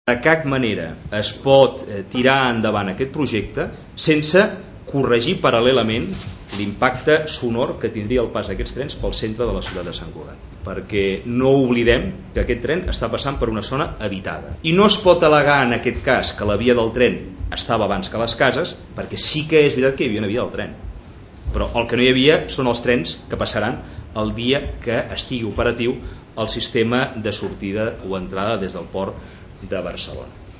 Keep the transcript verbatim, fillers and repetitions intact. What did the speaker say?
De cap manera es pot tirar endavant aquest projecte sense corregir paral·lelament l'impacte sonor que tindria el pas d'aquests trens pel centre de la ciutat de Sant Cugat, perquè no oblidem que aquest tren està passant per una zona habitada i no es pot al·legar en aquest cas que la via del tren estava abans que les cases, perquè sí que és veritat que hi havia una via del tren, però el que no hi havia són els trens que passaran el dia que estigui operatiu el sistema de sortida o entrada des del port de Barcelona.